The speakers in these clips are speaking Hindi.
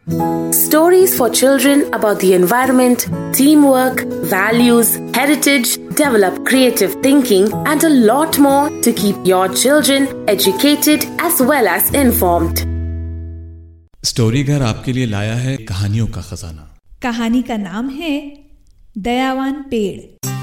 Stories for children about the environment, teamwork, values, heritage, develop creative thinking and a lot more to keep your children educated as well as informed. Story घर आपके लिए लाया है कहानियों का खजाना। कहानी का नाम है दयावान पेड़।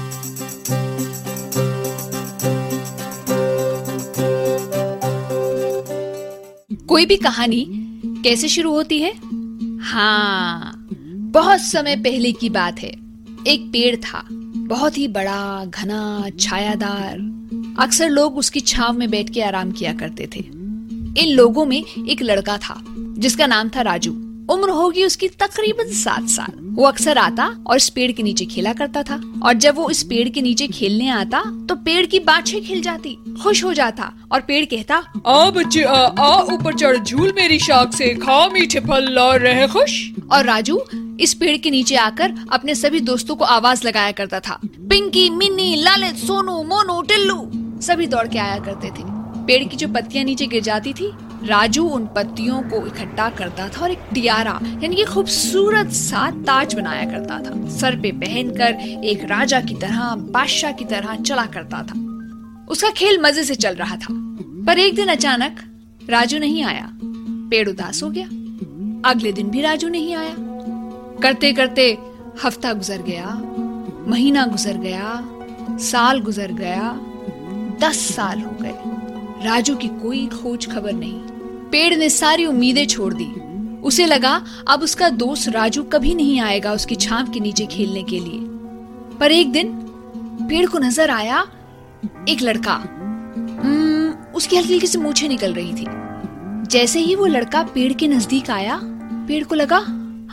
कोई भी कहानी कैसे शुरू होती है? हाँ, बहुत समय पहले की बात है। एक पेड़ था, बहुत ही बड़ा, घना, छायादार। अक्सर लोग उसकी छांव में बैठ के आराम किया करते थे। इन लोगों में एक लड़का था जिसका नाम था राजू। उम्र होगी उसकी तकरीबन 7 साल। वो अक्सर आता और इस पेड़ के नीचे खेला करता था। और जब वो इस पेड़ के नीचे खेलने आता तो पेड़ की बाछें खिल जाती, खुश हो जाता और पेड़ कहता, आ बच्चे आ ऊपर चढ़ झूल मेरी शाख से, खा मीठे फल और रहे खुश। और राजू इस पेड़ के नीचे आकर अपने सभी दोस्तों को आवाज लगाया करता था। पिंकी, मिन्नी, ललित, सोनू, मोनू, टिल्लू सभी दौड़ के आया करते थे। पेड़ की जो पत्तियां नीचे गिर जाती थी, राजू उन पत्तियों को इकट्ठा करता था और एक टियारा यानी कि खूबसूरत सा ताज बनाया करता था। सर पे पहनकर एक राजा की तरह, बादशाह की तरह चला करता था। उसका खेल मजे से चल रहा था। पर एक दिन अचानक राजू नहीं आया। पेड़ उदास हो गया। अगले दिन भी राजू नहीं आया। करते करते हफ्ता गुजर गया, महीना गुजर गया, साल गुजर गया, 10 साल हो गए। राजू की कोई खोज खबर नहीं। पेड़ ने सारी उम्मीदें छोड़ दी। उसे लगा अब उसका दोस्त राजू कभी नहीं आएगा उसकी छांव के नीचे खेलने के लिए। पर एक दिन पेड़ को नजर आया एक लड़का। उसकी हल्की हल्की सी मूछें निकल रही थी। जैसे ही वो लड़का पेड़ के नजदीक आया, पेड़ को लगा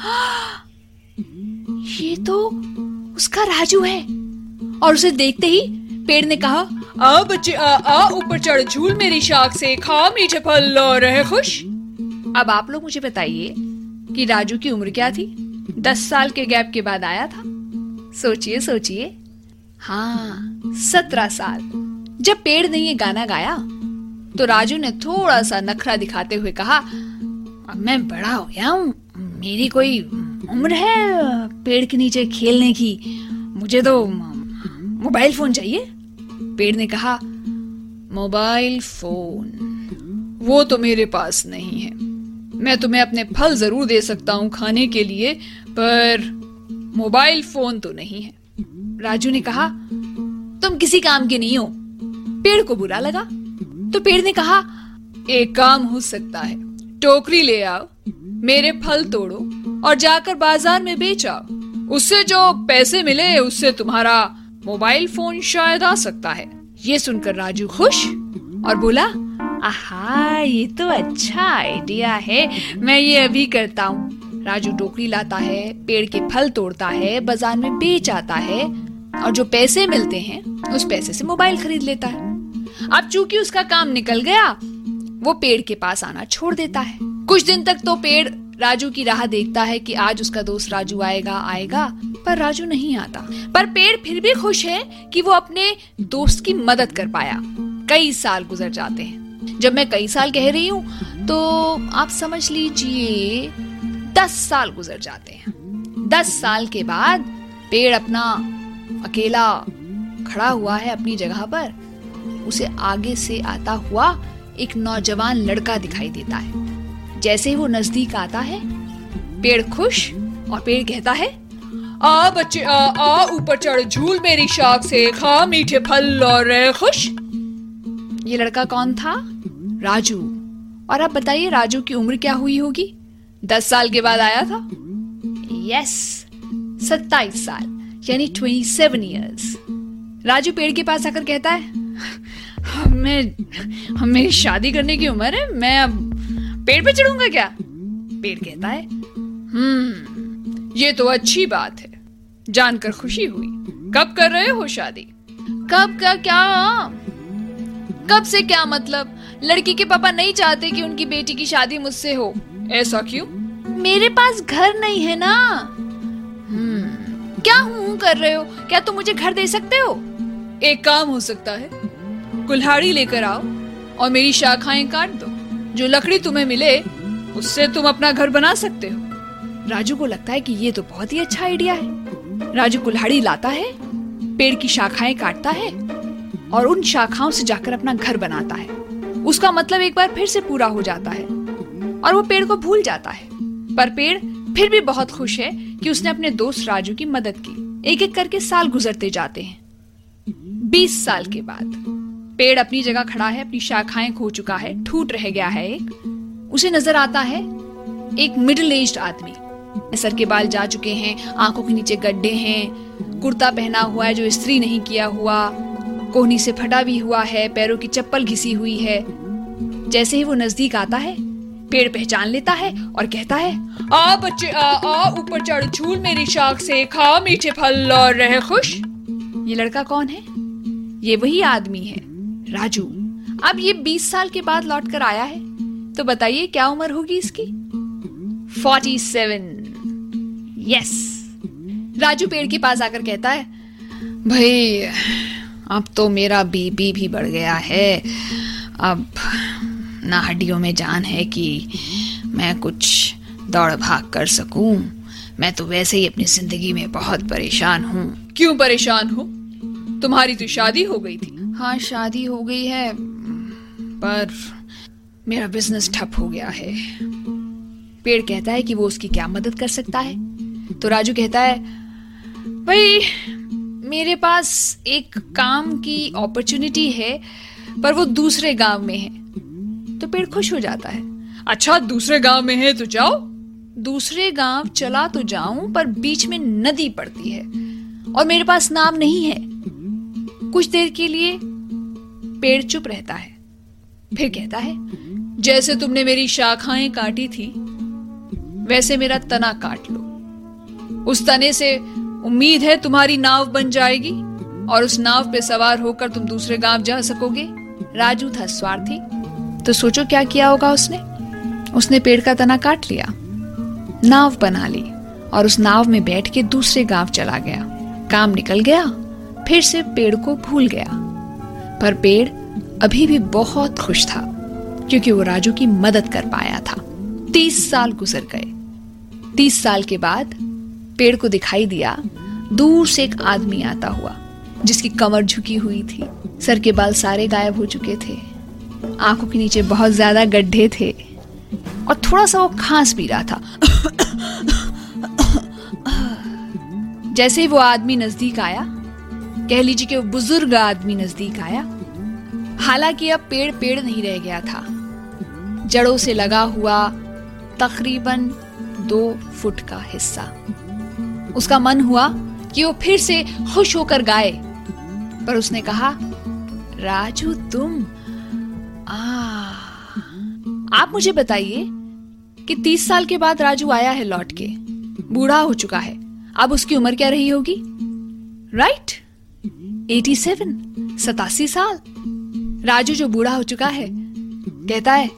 ये तो उसका राजू है। और उसे देखते ही पेड़ ने कहा, आ बच्चे आ ऊपर चढ़ झूल मेरी शाख से, खा मीठे फल और रहे खुश। अब आप लोग मुझे बताइए कि राजू की उम्र क्या थी? 10 साल के गैप के बाद आया था। सोचिए सोचिए। हाँ, 17 साल। जब पेड़ ने ये गाना गाया तो राजू ने थोड़ा सा नखरा दिखाते हुए कहा, अब मैं बड़ा हो गया हूँ, मेरी कोई उम्र है पेड़ के नीचे खेलने की, मुझे तो मोबाइल फोन चाहिए। पेड़ ने कहा, मोबाइल फोन वो तो मेरे पास नहीं है। मैं तुम्हें अपने फल जरूर दे सकता हूँ खाने के लिए, पर मोबाइल फोन तो नहीं है। राजू ने कहा, तुम किसी काम के नहीं हो। पेड़ को बुरा लगा तो पेड़ ने कहा, एक काम हो सकता है, टोकरी ले आओ, मेरे फल तोड़ो और जाकर बाजार में बेच आओ। उससे जो पैसे मिले उससे तुम्हारा मोबाइल फोन शायद आ सकता है। ये सुनकर राजू खुश और बोला, आहा, ये तो अच्छा आइडिया है, मैं ये अभी करता हूँ। राजू टोकरी लाता है, पेड़ के फल तोड़ता है, बाजार में बेच आता है और जो पैसे मिलते हैं उस पैसे से मोबाइल खरीद लेता है। अब चूंकि उसका काम निकल गया, वो पेड़ के पास आना छोड़ देता है। कुछ दिन तक तो पेड़ राजू की राह देखता है कि आज उसका दोस्त राजू आएगा, पर राजू नहीं आता। पर पेड़ फिर भी खुश है कि वो अपने दोस्त की मदद कर पाया। कई साल गुजर जाते हैं। जब मैं कई साल कह रही हूँ तो आप समझ लीजिए 10 साल गुजर जाते हैं। 10 साल के बाद पेड़ अपना अकेला खड़ा हुआ है अपनी जगह पर। उसे आगे से आता हुआ एक नौजवान लड़का दिखाई देता है। जैसे ही वो नजदीक आता है, पेड़ खुश और पेड़ कहता है, आ बच्चे आ ऊपर चढ़ झूल मेरी शाख से, खा मीठे फल और रहे खुश। ये लड़का कौन था? राजू। और अब बताइए राजू की उम्र क्या हुई होगी? 10 साल के बाद आया था। यस, 27 साल यानी 27 इयर्स। राजू पेड़ के पास आकर कहता है, मेरी शादी करने की उम्र है, मैं अब पेड़ पे चढ़ूंगा क्या? पेड़ कहता है, ये तो अच्छी बात है, जानकर खुशी हुई। कब कर रहे हो शादी? कब का क्या? कब से क्या मतलब? लड़की के पापा नहीं चाहते कि उनकी बेटी की शादी मुझसे हो। ऐसा क्यों? मेरे पास घर नहीं है ना। क्या हूँ कर रहे हो? क्या तुम मुझे घर दे सकते हो? एक काम हो सकता है, कुल्हाड़ी लेकर आओ और मेरी शाखाएं काट दो। जो लकड़ी तुम्हें मिले उससे तुम अपना घर बना सकते हो। राजू को लगता है कि ये तो बहुत ही अच्छा आइडिया है। राजू कुल्हाड़ी लाता है, पेड़ की शाखाएं काटता है और उन शाखाओं से जाकर अपना घर बनाता है। उसका मतलब एक बार फिर से पूरा हो जाता है और वो पेड़ को भूल जाता है। पर पेड़ फिर भी बहुत खुश है कि उसने अपने दोस्त राजू की मदद की। एक एक करके साल गुजरते जाते हैं। 20 साल के बाद पेड़ अपनी जगह खड़ा है, अपनी शाखाएं खो चुका है, ठूट रह गया है एक। उसे नजर आता है एक मिडिल एज्ड आदमी। सर के बाल जा चुके हैं, आंखों के नीचे गड्ढे हैं, कुर्ता पहना हुआ है जो इस्त्री नहीं किया हुआ, कोहनी से फटा भी हुआ है, पैरों की चप्पल घिसी हुई है। जैसे ही वो नजदीक आता है, पेड़ पहचान लेता है और कहता है, आ बच्चे आ ऊपर चढ़, झूल मेरी शाख से, खा मीठे फल और रह खुश। ये लड़का कौन है? ये वही आदमी है, राजू। अब ये 20 साल के बाद लौट कर आया है, तो बताइए क्या उम्र होगी इसकी? 47। यस। राजू पेड़ के पास आकर कहता है, भाई अब तो मेरा बीपी भी बढ़ गया है, अब ना हड्डियों में जान है कि मैं कुछ दौड़ भाग कर सकूं। मैं तो वैसे ही अपनी जिंदगी में बहुत परेशान हूँ। क्यों परेशान हो? तुम्हारी तो शादी हो गई थी। हाँ, शादी हो गई है, पर मेरा बिजनेस ठप हो गया है। पेड़ कहता है कि वो उसकी क्या मदद कर सकता है। तो राजू कहता है, भाई मेरे पास एक काम की अपॉर्चुनिटी है, पर वो दूसरे गांव में है। तो पेड़ खुश हो जाता है। अच्छा, दूसरे गांव में है तो जाओ। दूसरे गांव चला तो जाऊं, पर बीच में नदी पड़ती है और मेरे पास नाव नहीं है। कुछ देर के लिए पेड़ चुप रहता है, फिर कहता है, जैसे तुमने मेरी शाखाएं काटी थी, वैसे मेरा तना काट लो। उस तने से उम्मीद है तुम्हारी नाव बन जाएगी और उस नाव पे सवार होकर तुम दूसरे गांव जा सकोगे। राजू था स्वार्थी, तो सोचो क्या किया होगा उसने। उसने पेड़ का तना काट लिया, नाव बना ली और उस नाव में बैठ के दूसरे गांव चला गया। काम निकल गया, फिर से पेड़ को भूल गया। पर पेड़ अभी भी बहुत खुश था, क्योंकि वो राजू की मदद कर पाया था। 30 साल गुजर गए। 30 साल के बाद पेड़ को दिखाई दिया दूर से एक आदमी आता हुआ, जिसकी कमर झुकी हुई थी, सर के बाल सारे गायब हो चुके थे, आंखों के नीचे बहुत ज्यादा गड्ढे थे और थोड़ा सा वो खांस भी रहा था। जैसे ही वो आदमी नजदीक आया, कह लीजिए कि वो बुजुर्ग आदमी नजदीक आया, हालांकि अब पेड़ पेड़ नहीं रह गया था, जड़ों से लगा हुआ तकरीबन 2 फुट का हिस्सा। उसका मन हुआ कि वो फिर से खुश होकर गाए, पर उसने कहा, राजू तुम आप मुझे बताइए कि 30 साल के बाद राजू आया है लौट के, बूढ़ा हो चुका है, अब उसकी उम्र क्या रही होगी? राइट, 87 साल। राजू जो बूढ़ा हो चुका है कहता है,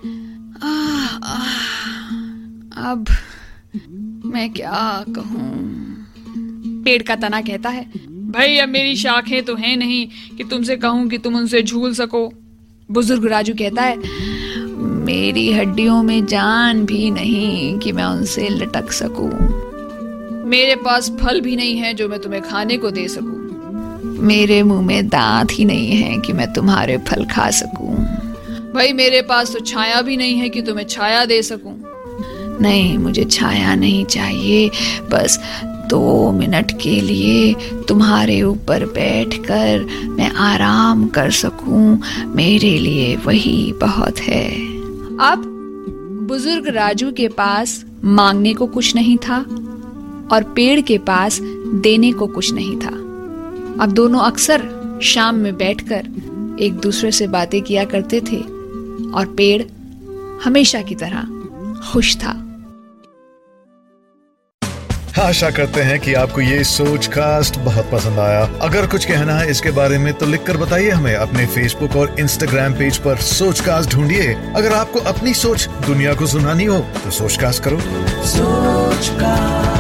अब मैं क्या कहूं। पेड़ का तना कहता है, भाई अब मेरी शाखें तो हैं नहीं कि तुमसे कहूं कि तुम उनसे झूल सको। बुजुर्ग राजू कहता है, मेरी हड्डियों में जान भी नहीं कि मैं उनसे लटक सकूं। मेरे पास फल भी नहीं है जो मैं तुम्हें खाने को दे सकूं। मेरे मुंह में दांत ही नहीं है कि मैं तुम्हारे फल खा सकूं। भाई मेरे पास तो छाया भी नहीं है कि तुम्हें छाया दे सकूं। नहीं, मुझे छाया नहीं चाहिए, बस 2 मिनट के लिए तुम्हारे ऊपर बैठकर मैं आराम कर सकूं, मेरे लिए वही बहुत है। अब बुजुर्ग राजू के पास मांगने को कुछ नहीं था और पेड़ के पास देने को कुछ नहीं था। अब दोनों अक्सर शाम में बैठकर एक दूसरे से बातें किया करते थे और पेड़ हमेशा की तरह खुश था। आशा करते हैं कि आपको ये सोचकास्ट बहुत पसंद आया। अगर कुछ कहना है इसके बारे में तो लिखकर बताइए हमें अपने फेसबुक और इंस्टाग्राम पेज पर सोचकास्ट ढूंढिए। अगर आपको अपनी सोच दुनिया को सुनानी हो तो सोचकास्ट करो। सोचकास्ट।